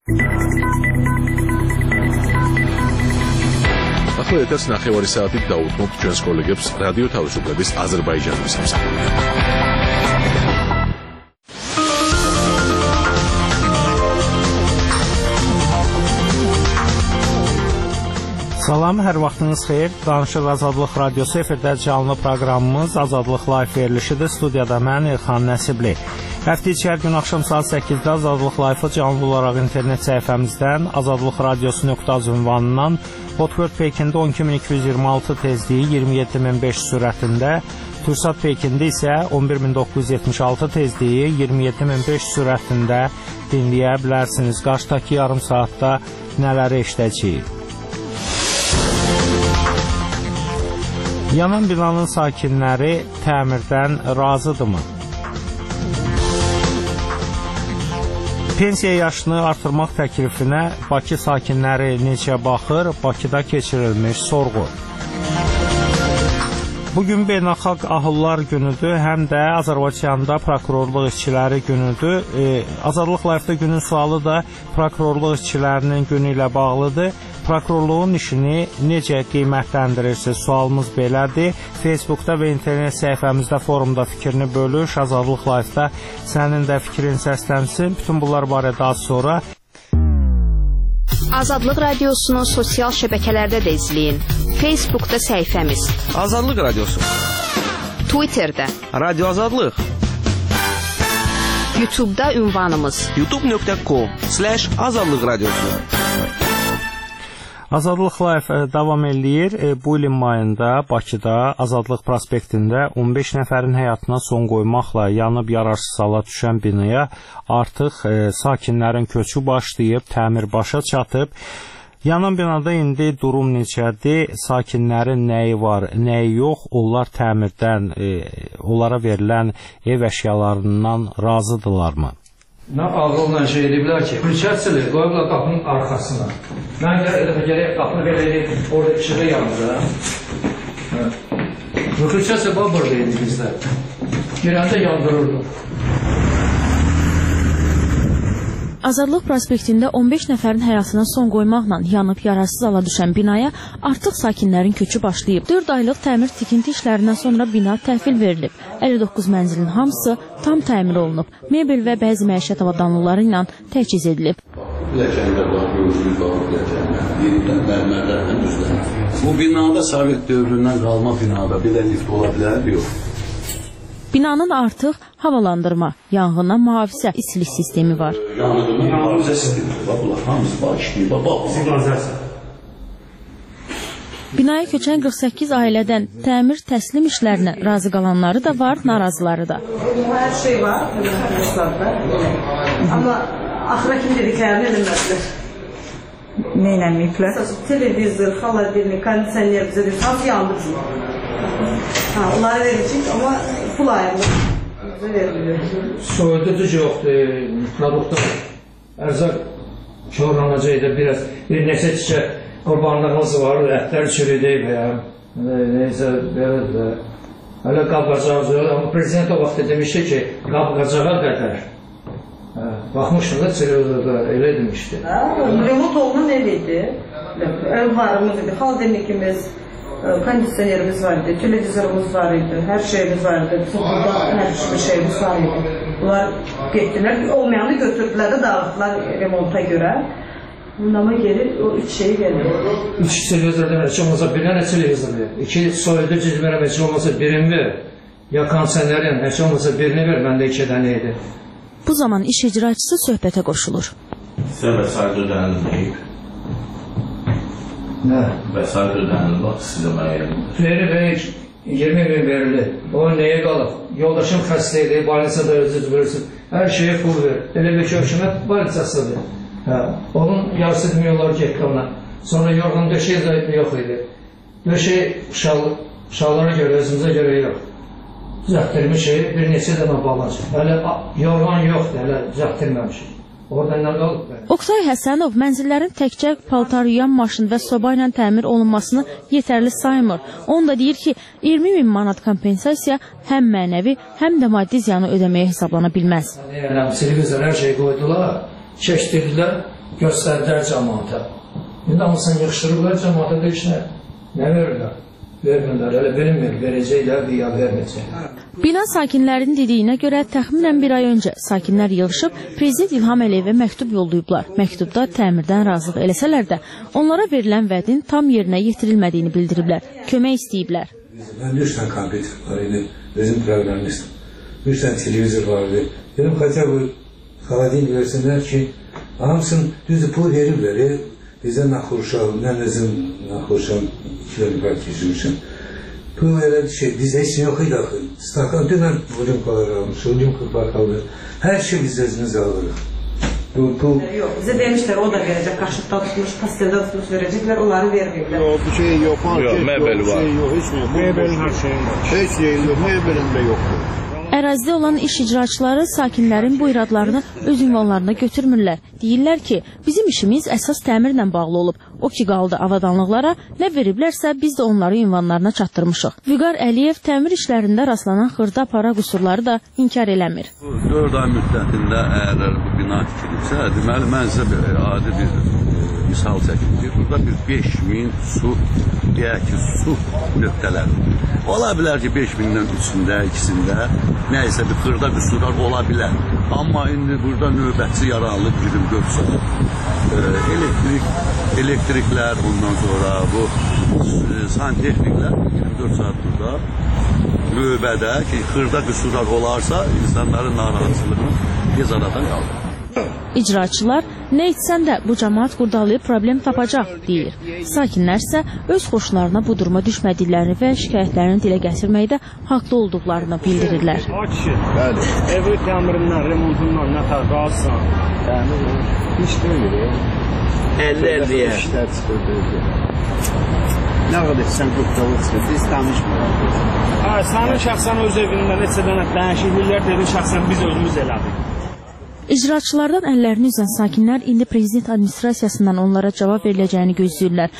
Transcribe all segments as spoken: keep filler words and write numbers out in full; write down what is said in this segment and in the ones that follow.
ახლა ეთერს ნახევარი საათით დაუთმობთ ჩვენს კოლეგებს რადიო თავისუფლების აზერბაიჯანის სამსახურიდან. Salam, hər vaxtınız xeyir. Danışıq Azadlıq Radiosu efirdə canlı proqramımız Azadlıq Live verilişidir. Studiyada mən İlxan Nəsibli. Həftə içi hər gün axşam saat səkkizdə Azadlıq Live-ı canlı olaraq internet səhifəmizdən azadlıq radiosu nöqtə az ünvanından Hotbird Pekində on iki min iki yüz iyirmi altı tezliyi iyirmi yeddi min beş sürətində, Tursat Pekində isə on bir min doqquz yüz yetmiş altı tezliyi iyirmi yeddi min beş sürətində dinləyə bilərsiniz. Qarşıdakı yarım saatda nələri eşidəcəyik? Yanan binanın sakinləri təmirdən razıdırmı? Pensiya yaşını artırmaq təklifinə Bakı sakinləri necə baxır? Bakıda keçirilmiş sorğu. Bugün Beynəlxalq Ahıllar günüdür, həm də Azərbaycanda prokurorluq işçiləri günüdür. E, Azadlıq Live-da günün sualı da prokurorluq işçilərinin günü ilə bağlıdır. Prokurorluğun işini necə qiymətləndirirsiniz? Sualımız belədir. Facebookda və internet səhifəmizdə, forumda fikrini bölüş. Azadlıq Live-da sənin də fikrin səslənsin. Bütün bunlar barədə az sonra. Azadlıq Radiosunu sosial şəbəkələrdə də izləyin. Facebookda səhifəmiz Azadlıq Radiosu, Twitterdə Radio Azadlıq, YouTube'da ünvanımız youtube nöqtə com slash azadlıq radiosu. Azadlıq Live davam eləyir. Bu ilin mayında Bakıda Azadlıq prospektində on beş nəfərin həyatına son qoymaqla yanıb yararsız hala düşən binaya artıq e, sakinlərin köçü başlayıb, təmir başa çatıb. Yanan binada indi durum necədir? Sakinlərin nəyi var, nəyi yox? Onlar təmirdən, e, onlara verilən ev əşyalarından razıdırlarmı? Nə ağılla şey ediblər ki, külçəsili qoyublar qapının arxasına. Mən gələ gələk qapını belə edib, orada işığı yandı. Külçəsi babırdı idi bizlər. Girəndə yandırırdı. Azadlıq prospektində on beş nəfərin həyatına son qoymaqla yanıb yararsız hala düşən binaya artıq sakinlərin köçü başlayıb. dörd aylıq təmir tikinti işlərindən sonra bina təhvil verilib. əlli doqquz mənzilin hamısı tam təmir olunub. Mebel və bəzi məişət avadanlıqları ilə təchiz edilib. Bu binada Sovet dövründən qalma binada bir də lift ola bilər, yox. Binanın artıq havalandırma, yanğından mühafizə, istilik sistemi var. Yanğından mühafizə sistemi var, bunlar hamısı var, işləyir, bax. Binaya köçən qırx səkkiz ailədən təmir təslim işlərinə razı qalanları da var, narazıları da. Hər şey var, amma axıra kimi dediklərini eləmədilər. Nə eləməyiblər? Televizor, xaladelnik, kondisioner bizə deyir, hamısı yandı bizim. Onları verəcək, amma pul ayırlı bizə verilir. Soyuducu yoxdur, produktlar, ərzaq korlanacaqdır, biraz bir neçə çiçə qurbanlığımız var, ətlər çürüdəyib ya, neysə, belədir. Hələ qab-qacağı yox, amma prezident o vaxt demişdi ki, qab-qacağa qədər. Baxmışdım da televizorda, elə demişdi. Remont olunan ev idi, ev varımız idi, xaladelnikimiz, kondisionerimiz var idi, televizorumuz var idi, hər şeyimiz var idi, burada hər şeyimiz var idi. Bunlar getdilər, olmayanı götürdülər də dağıtdılar remonta görə. Bundama gelir, o üç şeyi gelir. Üç televizor demək, heç olmasa bir dənə televizor ver. İki soyuducu verəm, heç olmasa birini ver. Ya kondisionerin, heç olmasa birini ver, məndə iki dənə idi. Bu zaman iş icraçısı söhbətə qoşulur. Sizə vəsait ödənilməyib. Nə? Vəsait ödənilməyib, bax sizə müəyyəndir. Veri verir, iyirmi min verilir. O nəyə qalıb? Yoldaşım xəstə idi, balnisada özünüz verirsiniz. Hər şeyə pul verir. Elə bir ki, hökumət balnisasıdır. Onun yarısı demiyorlar ki ekrana. Sonra yorğun döşeği zayıfı yox idi. Döşeği uşaqlara görə, özümüzə görə yox. Düzəltdirmiş şey bir neçə dənə balacaq. Hələ yorğan yoxdur, hələ düzəltdirməmişik. Oradan nə qalıb? Oqtay Həsənov mənzillərin təkcə paltar yuyan maşın və soba ilə təmir olunmasını yetərli saymır. Onu da deyir ki, iyirmi min manat kompensasiya həm mənəvi, həm də maddi ziyanı ödəməyə hesablana bilməz. Yəni, televizor hər şey qoydular. keçdirdilər, göstərdilər cəmaata. İndi hamısını yığışdırırlar, cəmaata da işinə nə verirlər? Vermirlər, elə bilinmir, verəcəklər, ya verməyəcəklər. Bina sakinlərinin dediyinə görə təxminən bir ay öncə sakinlər yığışıb Prezident İlham Əliyevə məktub yollayıblar. Məktubda təmirdən razılıq eləsələr də onlara verilən vədin tam yerinə yetirilmədiyini bildiriblər, kömək istəyiblər. Ben bir tane kompüter var idi, bizim programist. Bir tane televizor vardı. Dedim, hatta bu xaladin versinler ki, hamısını düzü pul verirler. Bizə naxuruşam, nə nəzim naxuruşam, ikiləri bəlkə keçirmişəm. Bu elə şey, bizə heç yox idi axı. Stakan, dünən limkalar almışıq, limkalar alırıq. Hər şey biz özümüz alırıq. Bu, bu... Yox, bizə demişlər, o da verəcək, qaşıqda tutmuş, pasteldə tutmuş verəcəklər, onları verməyiblər. Yox, bu şey yox, yox, mebel var. Heç şey yox, mebelin hər şeyin var. Heç şey yox, mebelin də yoxdur. Ərazidə olan iş icraçıları sakinlərin bu iradlarını öz ünvanlarına götürmürlər. Deyirlər ki, bizim işimiz əsas təmirlə bağlı olub. O ki qaldı avadanlıqlara, nə veriblərsə biz də onları ünvanlarına çatdırmışıq. Vüqar Əliyev təmir işlərində rastlanan xırda para qüsurları da inkar eləmir. dörd ay müddətində əgər bu bina tikilibsə, deməli mən sizə adi bir misal çəkim ki, burada bir beş min su, deyək ki, su nöqtələri. Ola bilər ki, beş mindən üçündə, ikisində nəysə bir xırda qüsurlar ola bilər. Amma indi burada növbətçi yaralanıb yirmi dörd saat. Elektrik, elektriklər, bundan sonra bu santexniklər yirmi dörd saat burada növbədə ki, xırda qüsurlar olarsa insanların narahatsızlığını tez aradan qaldır. İcraçılar nə etsən də bu cəmaat qurdalayıb problem tapacaq, deyir. Sakinlər isə öz xoşlarına bu duruma düşmədiklərini və şikayətlərini dilə gətirməkdə haqlı olduqlarını bildirirlər. Bəli. Evi təmirindən, remontundan nə tər razısan? Təmir iş deyil. əlli əlliyə. İşlər çıxırdı. Nə qədər sən qurdalı çıxırdı, biz tanışmırıq. Sənin şəxsən öz evində neçə dənə dəyişikliklər dedin, şəxsən biz özümüz elədik. İcraçılardan əllərini üzən sakinlər indi Prezident administrasiyasından onlara cavab veriləcəyini gözləyirlər.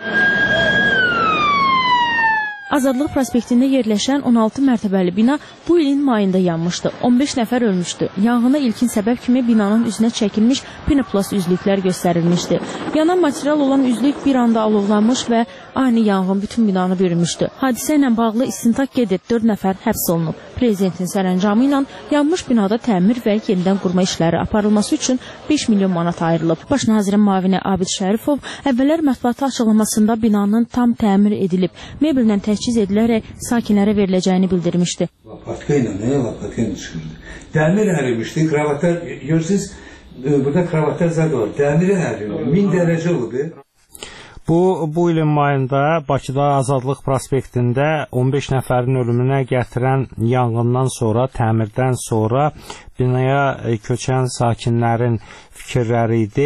Azadlıq prospektində yerləşən on altı mərtəbəli bina bu ilin mayında yanmışdı. on beş nəfər ölmüşdü. Yanğına ilkin səbəb kimi binanın üzünə çəkilmiş pinoplast üzlüklər göstərilmişdi. Yanan material olan üzlük bir anda alovlanmış və ani yanğın bütün binanı bürümüşdü. Hadisə ilə bağlı istintaq gedib, dörd nəfər həbs olunub. Prezidentin sərəncamı ilə yanmış binada təmir və yenidən qurma işləri aparılması üçün beş milyon manat ayrılıb. Baş nazirin müavini Abid Şərifov əvvəllər mətbuata açıqlamasında binanın tam təmir edilib, mebellə təchiz edilərək sakinlərə veriləcəyini bildirmişdi. Lapatka ilə, nə lapatka ilə çıxırdı. Dəmir ərimişdi, kravatlar, görürsünüz, burada kravatlar zad var. Dəmiri ərimişdi, min dərəcə oldu. Bu, bu ilin mayında Bakıda Azadlıq prospektində on beş nəfərin ölümünə gətirən yanğından sonra, təmirdən sonra binaya köçən sakinlərin fikirləri idi.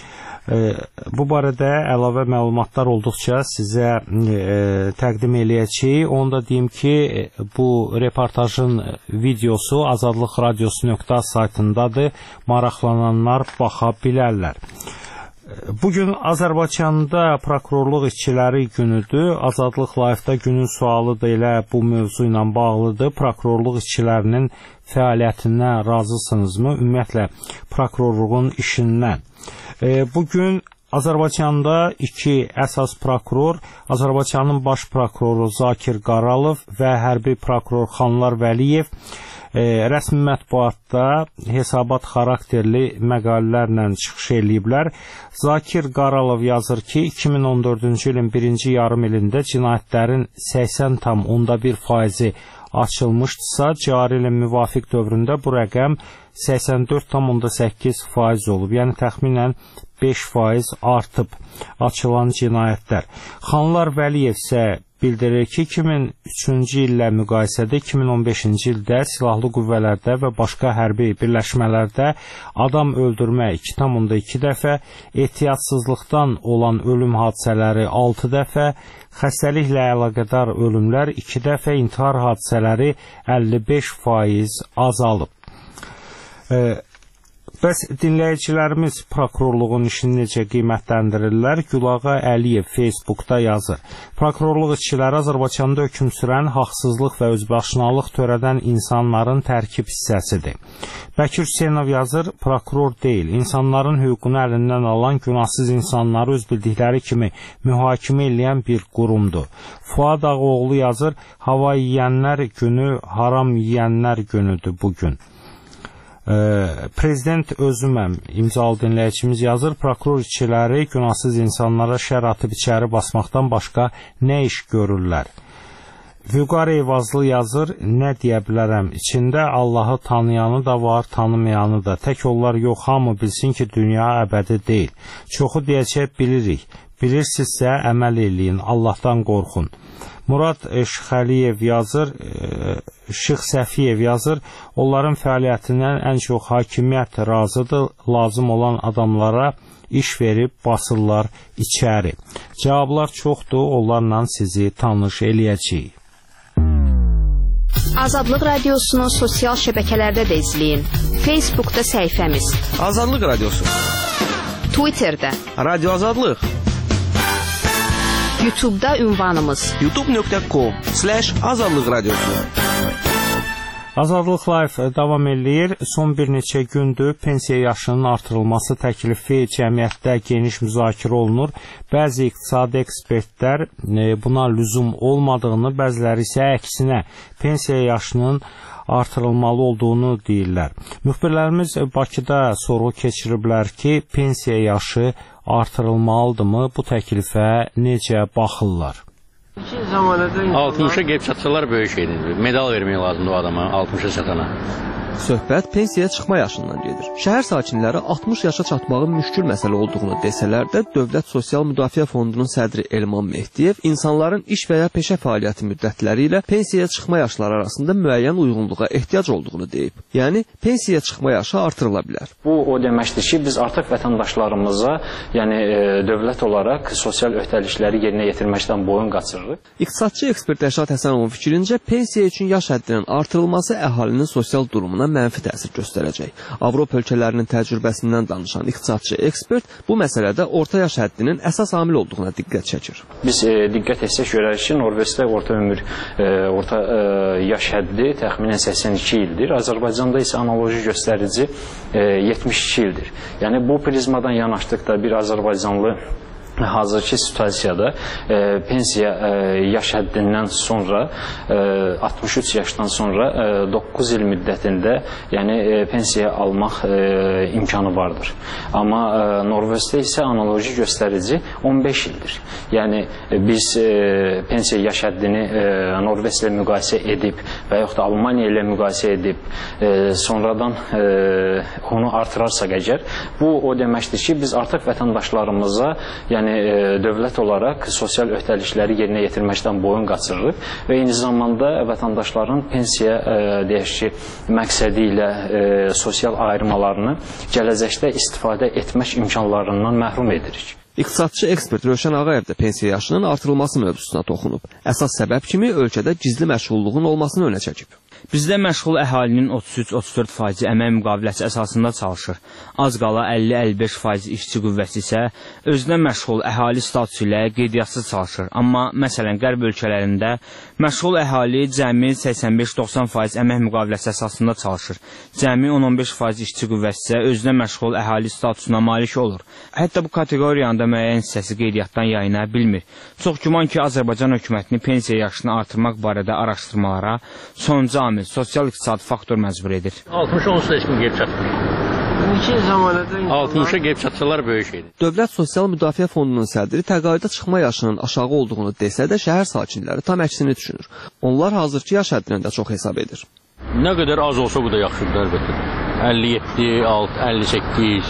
Bu barədə əlavə məlumatlar olduqca sizə e, təqdim eləyəcəyik. Onu da deyim ki, bu reportajın videosu azadlıq radiosu nöqtə az saytındadır. Maraqlananlar baxa bilərlər. Bugün Azərbaycanda prokurorluq işçiləri günüdür. Azadlıq Live-da günün sualı da elə bu mövzu ilə bağlıdır. Prokurorluq işçilərinin fəaliyyətindən razısınızmı? Ümumiyyətlə, prokurorluğun işindən. Bugün Azərbaycanda iki əsas prokuror, Azərbaycanın baş prokuroru Zakir Qaralov və hərbi prokuror Xanlar Vəliyev rəsmi mətbuatda hesabat xarakterli məqalələrlə çıxış eləyiblər. Zakir Qaralov yazır ki, iki min on dördüncü ilin birinci yarım ilində cinayətlərin səksən tam onda bir faizi açılmışdırsa, cari ilin müvafiq dövründə bu rəqəm səksən dörd tam onda səkkiz faiz olub. Yəni təxminən beş faiz artıb açılan cinayətlər. Xanlar Vəliyev isə bildirir ki, iki min üçüncü illə müqayisədə iki min on beşinci ildə silahlı qüvvələrdə və başqa hərbi birləşmələrdə adam öldürmə iki tam onda iki dəfə, ehtiyatsızlıqdan olan ölüm hadisələri altı dəfə, xəstəliklə əlaqədar ölümlər iki dəfə, intihar hadisələri əlli beş faiz azalıb. Bəs dinləyicilərimiz prokurorluğun işini necə qiymətləndirirlər? Gülağa Əliyev Facebookda yazır. Prokurorluq işçiləri Azərbaycanda hökm sürən haqsızlıq və özbaşınalıq törədən insanların tərkib hissəsidir. Bəkir Hüseynov yazır, prokuror deyil, insanların hüququnu əlindən alan günahsız insanları öz bildikləri kimi mühakimə edən bir qurumdur. Fuad Ağoğlu yazır, hava yeyənlər günü, haram yeyənlər günüdür bugün. Prezident özüməm imzalı dinləyicimiz yazır, prokuror işçiləri günahsız insanlara şər atıb içəri basmaqdan başqa nə iş görürlər? Vüqar Eyvazlı yazır, nə deyə bilərəm, içində Allahı tanıyanı da var, tanımayanı da, tək onlar yox, hamı bilsin ki, dünya əbədi deyil. Çoxu deyəcək, bilirik, bilirsinizsə əməl eləyin, Allahdan qorxun. Murad Şıxəliyev yazır, Şıx Səfiyev yazır, onların fəaliyyətindən ən çox hakimiyyət razıdır, lazım olan adamlara iş verib basırlar içəri. Cavablar çoxdur, onlarla sizi tanış eləyəcəyik. Azadlıq Radiosunu sosial şəbəkələrdə də izləyin. Facebookda səhifəmiz Azadlıq Radiosu, Twitterdə Radio Azadlıq, YouTube'da ünvanımız youtube nöqtə com slash azadlıq radiosu. Azadlıq Live davam eləyir. Son bir neçə gündür pensiya yaşının artırılması təklifi cəmiyyətdə geniş müzakirə olunur. Bəzi iqtisadi ekspertlər buna lüzum olmadığını, bəziləri isə əksinə pensiya yaşının artırılmalı olduğunu deyirlər. Müxbirlərimiz Bakıda sorğu keçiriblər ki, pensiya yaşı artırılmalıdırmı? Bu təklifə necə baxırlar? altmışa qeyb çatsalar böyük şeydir. Medal vermək lazımdır o adama altmışa çatana. Söhbət pensiyaya çıxma yaşından gedir. Şəhər sakinləri altmış yaşa çatmağın müşkül məsələ olduğunu desələr də, Dövlət Sosial Müdafiə Fondunun sədri Elman Mehdiyev insanların iş və ya peşə fəaliyyəti müddətləri ilə pensiyaya çıxma yaşları arasında müəyyən uyğunluğa ehtiyac olduğunu deyib. Yəni, pensiyaya çıxma yaşı artırıla bilər. Bu, o deməkdir ki, biz artıq vətəndaşlarımıza, yəni e, dövlət olaraq sosial öhdəlikləri yerinə yetirməkdən boyun qaçırırıq. İqtisadçı ekspert Rəşad Həsənovun fikrincə, pensiya üçün yaş həddinin artırılması əhalinin sosial durumuna mənfi təsir göstərəcək. Avropa ölkələrinin təcrübəsindən danışan iqtisadçı ekspert bu məsələdə orta yaş həddinin əsas amil olduğuna diqqət çəkir. Biz e, diqqət etsək görərik ki, Norveçdə orta ömür, e, orta e, yaş həddi təxminən səksən iki ildir. Azərbaycanda isə analoji göstərici e, yetmiş iki ildir. Yəni bu prizmadan yanaşdıqda bir Azərbaycanlı hazırki situasiyada e, pensiya e, yaş həddindən sonra e, altmış üç yaşdan sonra e, doqquz il müddətində yəni e, pensiya almaq e, imkanı vardır. Amma e, Norveçdə isə analoji göstərici on beş ildir. Yəni e, biz e, pensiya yaş həddini e, Norveç ilə müqayisə edib və yaxud da Almaniya ilə müqayisə edib e, sonradan e, onu artırarsaq əgər, bu o deməkdir ki, biz artıq vətəndaşlarımıza yəni dövlət olaraq sosial öhdəlikləri yerinə yetirməkdən boyun qaçırırıq və eyni zamanda vətəndaşların pensiya deyək ki, məqsədi ilə sosial ayrımalarını gələcəkdə istifadə etmək imkanlarından məhrum edirik. İqtisadçı ekspert Rövşən Ağayev də pensiya yaşının artırılması mövzusuna toxunub. Əsas səbəb kimi ölkədə gizli məşğulluğun olmasını önə çəkib. Bizdə məşğul əhalinin otuz üç otuz dörd faizi əmək müqaviləsi əsasında çalışır. Az qala əlli əlli beş faiz işçi qüvvəsi isə özünə məşğul əhali statusu ilə qeydiyyatçı çalışır. Amma məsələn qərb ölkələrində məşğul əhali cəmi səksən beş doxsan faiz əmək müqaviləsi əsasında çalışır. Cəmi on on beş faiz işçi qüvvəsi isə özünə məşğul əhali statusuna malik olur. Hətta bu kateqoriyanın da müəyyən hissəsi qeydiyyatdan yayına bilmir. Çox güman ki, Azərbaycan hökumətini pensiya yaşını artırmaq barədə araşdırmalara sonuncu amil sosial-iqtisadi faktor məcbur edir. altmışa onsuz da heç kim qeyb çatmır. altmışa qeyb çatsalar böyük şeydir. Dövlət Sosial Müdafiə Fondunun sədri təqaüdə çıxma yaşının aşağı olduğunu desə də şəhər sakinləri tam əksini düşünür. Onlar hazırki yaş həddini də çox hesab edir. Nə qədər az olsa bu da yaxşıdır əlbəttə. əlli yeddi, əlli səkkiz,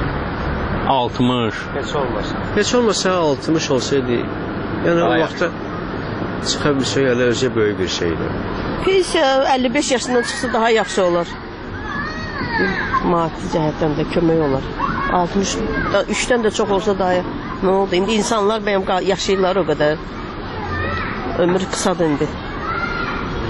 altmış. Heç olmasa. Heç olmasa altmış olsaydı, yəni o vaxtda çıxa bilsə elə özə böyük bir şeydir. Pensiya əlli beş yaşından çıxsa daha yaxşı olar. Maddi cəhətdən də kömək olar. altmış üçdən də çox olsa daha nə oldu? İndi insanlar bəyəm yaşayırlar o qədər. Ömür qısadır indi.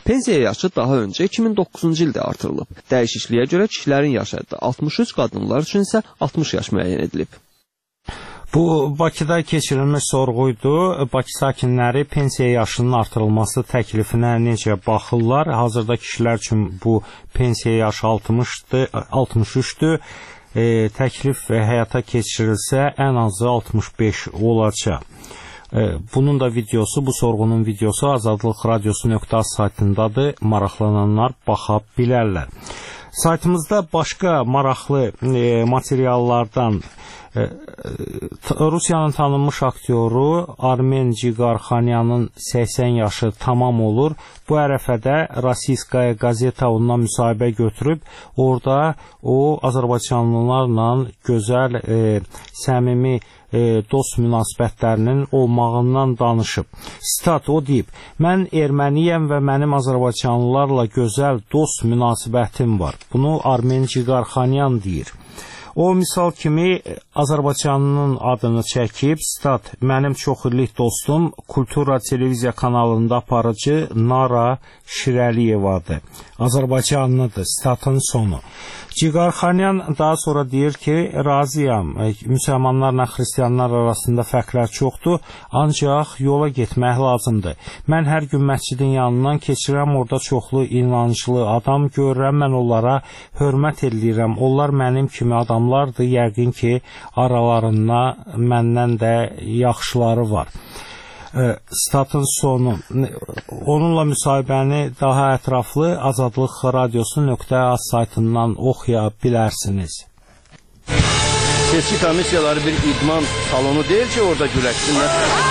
Pensiya yaşı daha öncə iki min doqquzuncu ildə artırılıb. Dəyişikliyə görə kişilərin yaş həddi altmış üç, qadınlar üçün isə altmış yaş müəyyən edilib. Bu Bakıda keçirilmiş sorğuydu. Bakı sakinləri pensiya yaşının artırılması təklifinə necə baxırlar? Hazırda kişilər üçün bu pensiya yaşı altmışdır, altmış üçdür. E, təklif həyata keçirilsə ən azı altmış beş olacaq. E, bunun da videosu, bu sorğunun videosu azadlıq radiosu nöqtə az saytındadır. Maraqlananlar baxa bilərlər. Saytımızda başqa maraqlı e, materiallardan e, Rusiyanın tanınmış aktyoru Armen Cigarxanyanın səksən yaşı tamam olur. Bu ərəfədə Rossiyskaya Gazeta ondan müsahibə götürüb, orada o Azərbaycanlılarla gözəl, e, səmimi e, dost münasibətlərinin olmağından danışıb. Stat o deyib: "Mən erməniyəm və mənim Azərbaycanlılarla gözəl dost münasibətim var." Bunu Armen Cigarxanyan deyir. O misal kimi Azərbaycanlının adını çəkib, stat: "Mənim çox illik dostum Kultura televiziya kanalında aparıcı Nara Şirəliyevadır. Azərbaycanlıdır." Statın sonu. Cigarxanyan daha sonra deyir ki, razıyam, müsəlmanlarla xristianlar arasında fərqlər çoxdur, ancaq yola getmək lazımdır. Mən hər gün məscidin yanından keçirəm, orada çoxlu inanclı adam görürəm, mən onlara hörmət edirəm. Onlar mənim kimi adamlardır, yəqin ki, aralarında məndən də yaxşıları var. Statın sonu. Onunla müsahibəni daha ətraflı azadlıq radiosu nöqtə az saytından oxuya bilərsiniz. Seçki komissiyaları bir idman salonu deyil ki, orada güləşsinlər.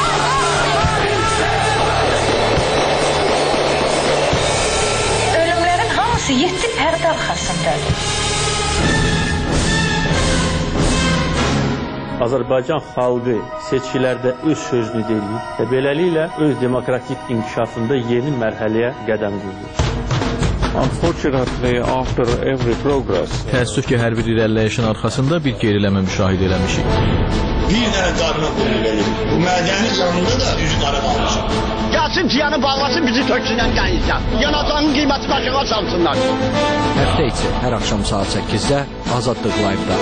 Ölümlərin hamısı yeddi pərdə arxasındadır. Azərbaycan xalqı seçkilərdə öz sözünü deyir və beləliklə öz demokratik inkişafında yeni mərhələyə qədəm qoyur. Unfortunately, after every progress, təəssüf ki, hər bir irəliləyişin arxasında bir geriləmə müşahidə eləmişik. Bir dənə qarına qulluq edir. Bu mədəni canında da üzü qara qalmışam. Gəlsin ciyanı bağlasın, bizi töksünən qənizdən. Yanacağın qiyməti başına çalsınlar. Həftə içi hər axşam saat səkkizdə Azadlıq Live-da.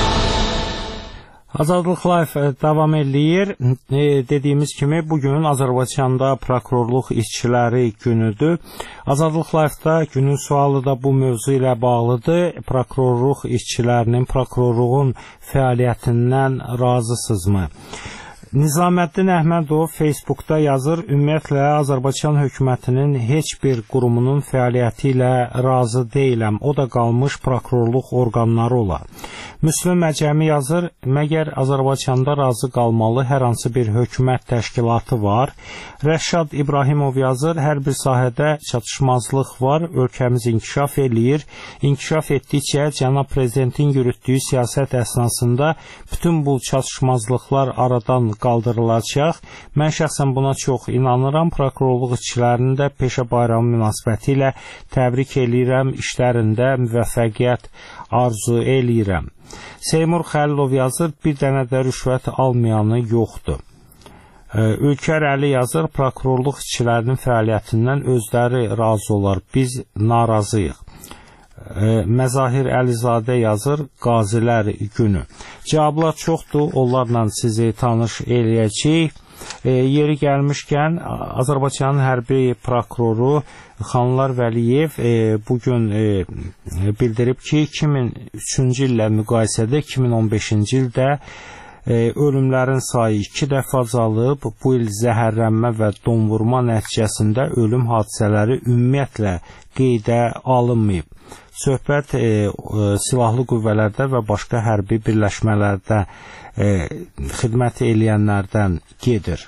Azadlıq Live davam eləyir. E, dediyimiz kimi bugün Azərbaycanda prokurorluq işçiləri günüdür. Azadlıq Live-da günün sualı da bu mövzu ilə bağlıdır. Prokurorluq işçilərinin prokurorluğun fəaliyyətindən razısınızmı? Nizaməddin Əhmədov Facebookda yazır: "Ümumiyyətlə Azərbaycan hökumətinin heç bir qurumunun fəaliyyəti ilə razı deyiləm. O da qalmış prokurorluq orqanları ola." Müslüm Əcəmi yazır: "Məgər Azərbaycanda razı qalmalı hər hansı bir hökumət təşkilatı var?" Rəşad İbrahimov yazır: "Hər bir sahədə çatışmazlıq var, ölkəmiz inkişaf eləyir. İnkişaf etdikcə cənab prezidentin yürütdüyü siyasət əsnasında bütün bu çatışmazlıqlar aradan qaldırılacaq. Mən şəxsən buna çox inanıram. Prokurorluq işçilərini də peşə bayramı münasibəti ilə təbrik eləyirəm. İşlərində müvəffəqiyyət arzu eləyirəm." Seymur Xəlilov yazır: "Bir dənə də rüşvət almayanı yoxdur." Ülkər Əli yazır: "Prokurorluq işçilərinin fəaliyyətindən özləri razı olar. Biz narazıyıq." Məzahir Əlizadə yazır: "Qazilər günü." Cavablar çoxdur, onlarla sizi tanış eləyəcəyik. E, yeri gəlmişkən, Azərbaycanın hərbi prokuroru Xanlar Vəliyev e, bugün e, bildirib ki, iki min üçüncü illə müqayisədə iki min on beşinci ildə e, ölümlərin sayı iki dəfə azalıb. Bu il zəhərlənmə və donvurma nəticəsində ölüm hadisələri ümumiyyətlə qeydə alınmayıb. Söhbət e, e, silahlı qüvvələrdə və başqa hərbi birləşmələrdə e, xidmət eləyənlərdən gedir.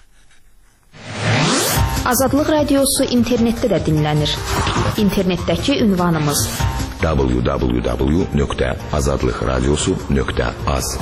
Azadlıq radiosu internetdə də dinlənir. İnternetdəki ünvanımız w w w nöqtə azadlıq radiosu nöqtə az.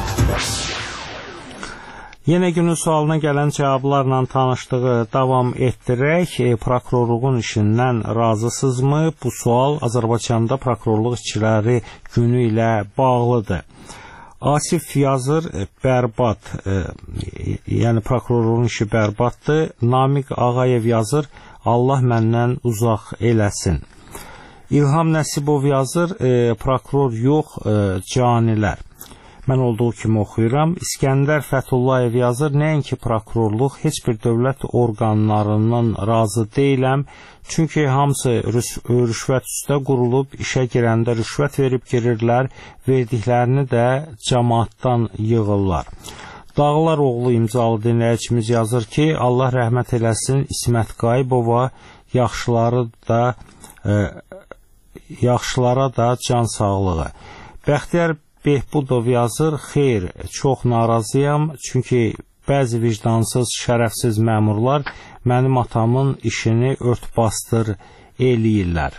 Yenə günün sualına gələn cavablarla tanışdığı davam etdirək. E, prokurorluğun işindən razısınızmı? Bu sual Azərbaycanda prokurorluq işçiləri günü ilə bağlıdır. Asif yazır: bərbad, e, yəni prokurorluğun işi bərbaddır. Namiq Ağayev yazır: Allah məndən uzaq eləsin. İlham Nəsibov yazır, e, prokuror yox, e, canilər. Mən olduğu kimi oxuyuram. İskəndər Fəthullayev yazır, nəinki prokurorluq, heç bir dövlət orqanlarından razı deyiləm. Çünki hamısı rüşvət üstə qurulub, işə girəndə rüşvət verib girirlər, verdiklərini də cəmaatdan yığırlar. Dağlar oğlu imzalı dinləyicimiz yazır ki, Allah rəhmət eləsin İsmət Qayıbova, yaxşıları da e, yaxşılara da can sağlığı. Bəxtiyar Behbudov yazır, xeyr, çox narazıyam, çünki bəzi vicdansız, şərəfsiz məmurlar mənim atamın işini ört-bastır eləyirlər.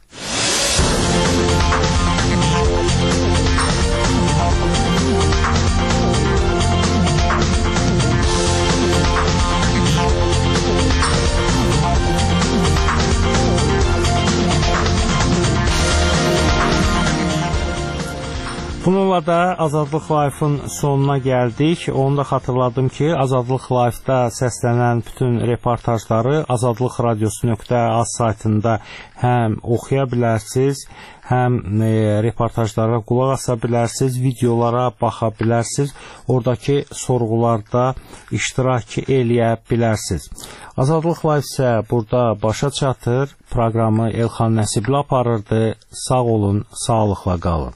Bununla da Azadlıq Live-ın sonuna gəldik. Onu da xatırladım ki, Azadlıq Live-da səslənən bütün reportajları azadlıq radiosu nöqtə az saytında həm oxuya bilərsiniz, həm e, reportajlara qulaq asa bilərsiniz, videolara baxa bilərsiniz, oradakı sorğularda iştirak eləyə bilərsiniz. Azadlıq Live isə burada başa çatır. Proqramı Elxan Nəsibli aparırdı. Sağ olun, sağlıqla qalın.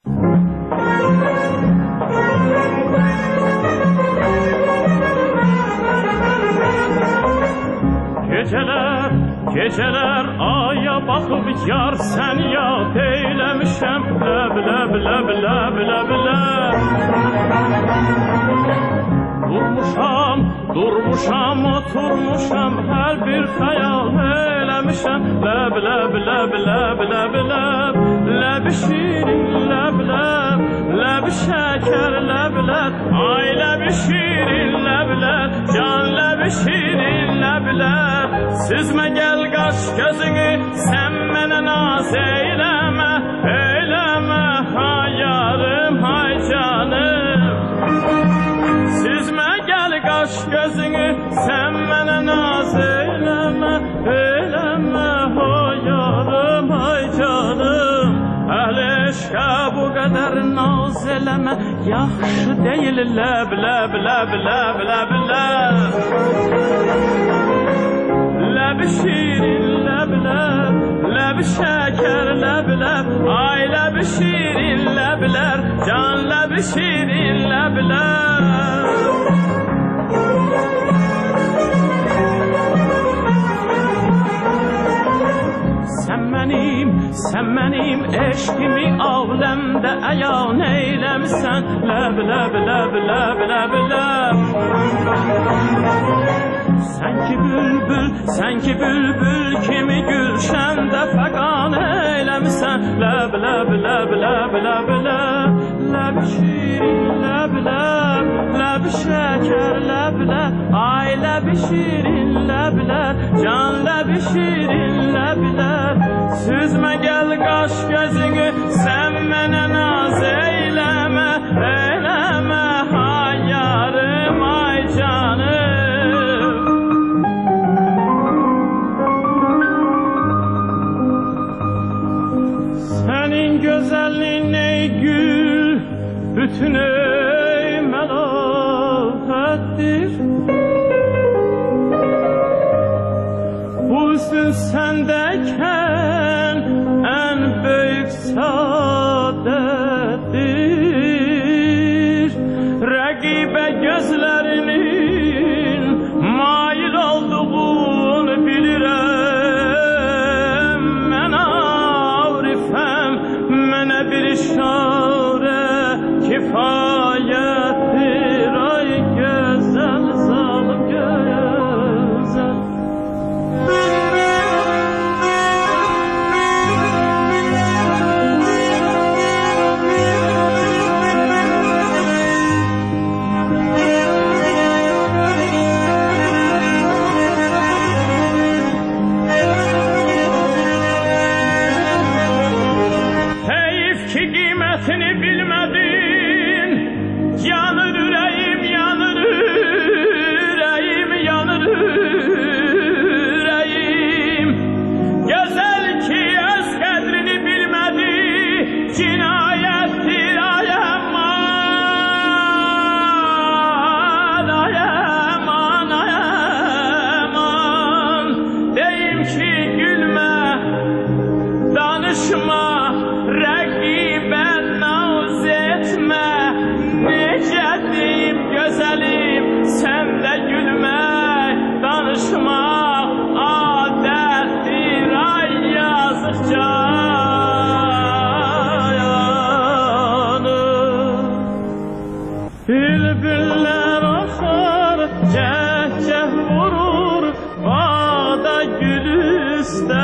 Geceler, geceler aya bakıp yar sen yad eylemişem. Leb leb leb leb leb leb. Durmuşam, durmuşam, oturmuşam, her bir hayal eylemişem. Leb leb leb leb leb leb. Leb şirin leb leb, leb şeker leb leb. Ay leb şirin leb leb, can leb şirin leb leb. Süzme gel kaş gözünü, sen bana naz eyleme, eyleme hay yarım hay canım. Süzme gel kaş gözünü, sen bana naz eyleme, eyleme hay yarım hay canım. Əhl-i eşqə bu qədər naz eləmə, yaxşı deyil ləb ləb ləb ləb ləb ləb. Ləb şirin ləb ləb, ləb şəkər ləb ləb. Ay ləb şirin ləblər, can ləb şirin ləblər. Sən mənim, sən mənim eşqimi aləmdə əyan eyləmisən. Ləb, ləb, ləb, ləb, ləb, ləb. Sən ki bülbül, sən ki bülbül kimi gülşəndə fəqan eyləmisən. Ləb, ləb, ləb, ləb, ləb, ləb. Ləb şirin, ləb, ləb, ləb şəkər, ləb, ləb. Ay ləb şirin, ləb, ləb, can ləb şirin, ləb, ləb. Süzmə gəl qaş gözünü, sən mənə naz eyləmə, eyləmə, hay yarım, ay canım. Sənin gözəlliyin ey gül, bütün ey məlafətdir. Bu üzün səndəkən ən böyük saadətdir. Rəqibə gözlərinin mail olduğunu bilirəm. Mən arifəm, mənə bir işarə kifayətdir. Ay gözəl zalım gözəl. Bülbüller axar, cəhcəh vurur bağda gülüstə.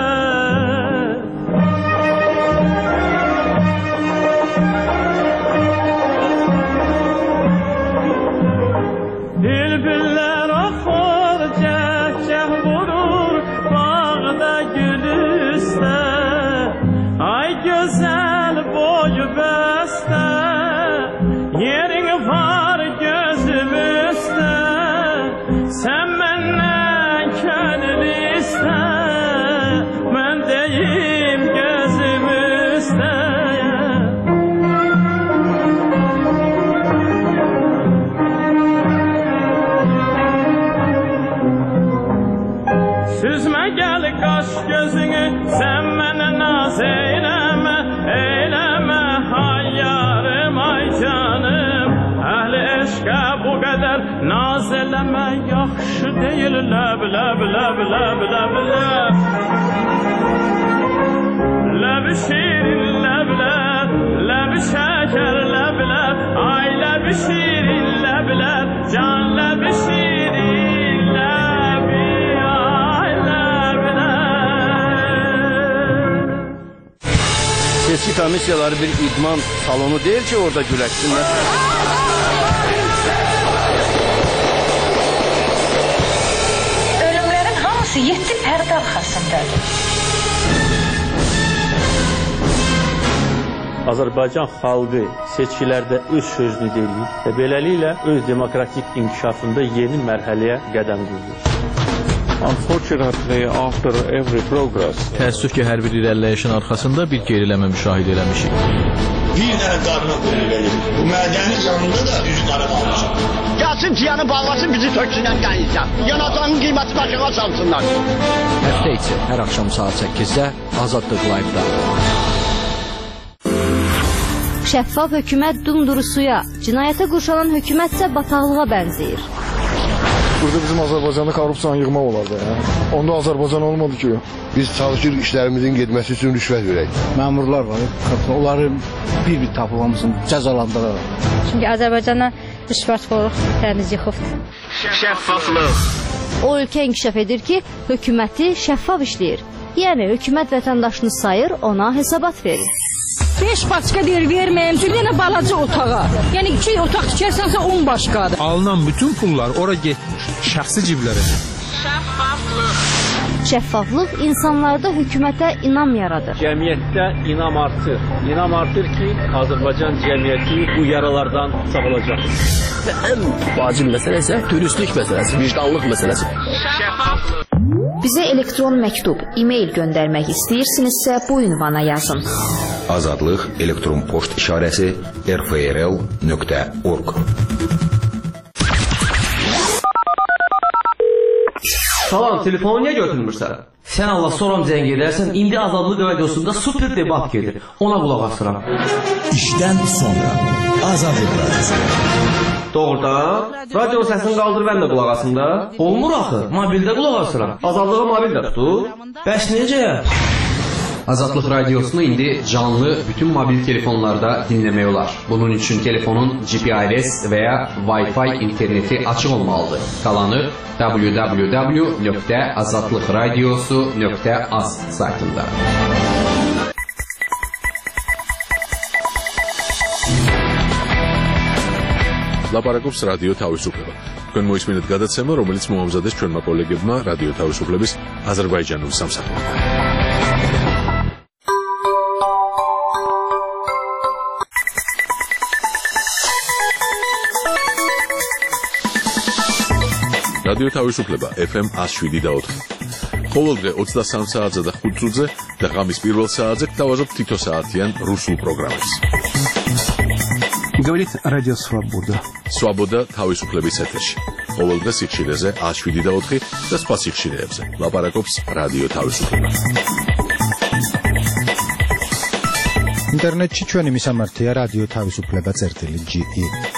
Bülbüller axar, cəhcəh vurur bağda gülüstə. Ay gözəl boy bəstə, yerin var gözüm üstə. Sən məndən könül istə, mən deyim gözüm üstə. Süzmə gəl qaş gözünü, sən mənə naz eyləmə, eyləmə, hay yarım, ay canım. Əhli eşqə bu qədər naz eləmə, yaxşı deyil, ləb, ləb, ləb, ləb, ləb, ləb. Ləb şirin, ləb, ləb, ləb şəkər, ləb, ləb, ay ləb şirin, ləb, ləb, can ləb şirin, ləb, ay ləb, ləb. Seçki komissiyaları bir idman salonu deyil ki, orada güləşsinlər. Ölümlərin hamısı yeddi pərdə arxasındadır. Azərbaycan xalqı seçkilərdə öz sözünü deyir və beləliklə öz demokratik inkişafında yeni mərhələyə qədəm qoyur. Unfortunately, after every progress, təəssüf ki, hər bir irəliləyişin arxasında bir geriləmə müşahidə eləmişik. Bir dənə qarına qulluq edir. Bu mədəni canında da üzü qara qalmışam. Gəlsin ciyanı bağlasın, bizi töksünən qənizdən. Yanacağının qiyməti başına salsınlar. Həftə içi hər axşam saat səkkizdə Azadlıq Live-da. Şəffaf hökumət dumduru suya, cinayətə qurşanan hökumət isə bataqlığa bənzəyir. Burada bizim Azərbaycanda korrupsiyanı yığmaq olardı. Ya. Onda Azərbaycan olmadı ki. Biz çalışırıq işlərimizin getməsi üçün rüşvət verək. Məmurlar var, onları bir-bir tapılmasın, cəzalandırırlar. Çünki Azərbaycandan rüşvətxorluq təmiz yıxıbdır. Şəffaflıq. O ölkə inkişaf edir ki, hökuməti şəffaf işləyir. Yəni, hökumət vətəndaşını sayır, ona hesabat verir. beş başqa deyir, verməyim, bir dənə balaca otağa. Yəni, iki otaq tikərsənsə on başqadır. Alınan bütün pullar ora getmiş, şəxsi ciblərə. Şəffaflıq. Şəffaflıq insanlarda hökumətə inam yaradır. Cəmiyyətdə inam artır. İnam artır ki, Azərbaycan cəmiyyəti bu yaralardan sağalacaq. Və ən vacib məsələ isə dürüstlük məsələsi, vicdanlıq məsələsi. Şəffaflıq. Bizə elektron məktub, e-mail göndərmək istəyirsinizsə bu ünvana yazın. Azadlıq elektron poçt işarəsi r f r l nöqtə org. Salam, telefonu niyə götürmürsən? Sən Allah soram zəng edərsən, indi Azadlıq radiosunda super debat gedir. Ona qulaq asıram. İşdən sonra Azadlıq radiosu. Doğrudan? Radio səsini qaldır, mən də qulaq asım da. Olmur axı, mobildə qulaq asıram. Azadlığı mobildə tutur. Bəs necə? Azadlıq radiosunu indi canlı bütün mobil telefonlarda dinləmək olar. Bunun üçün telefonun G P S və ya Wi-Fi interneti açıq olmalıdır. Qalanı w w w nöqtə azadlıqradiosu nöqtə az saytında. ლაპარაკობს რადიო თავისუფლება. თქვენ მოისმინეთ გადაცემა, რომელიც მოამზადეს ჩვენმა კოლეგებმა რადიო თავისუფლების აზერბაიჯანულ სამსახურში. რადიო თავისუფლება F M one oh seven და four. ყოველდღე ოცდასამ საათზე და ხუთ წუთზე და ღამის პირველ საათზე გთავაზობთ თითო საათიან რუსულ პროგრამებს. Говорит Радио Свобода. Свобода თავისუფლების ეთერში. ყოველდღე სიხშირეზე one oh seven და four და სხვა სიხშირეებზე. ლაპარაკობს რადიო თავისუფლება. ინტერნეტში ჩვენი მისამართია რადიო თავისუფლება წერტილი G E.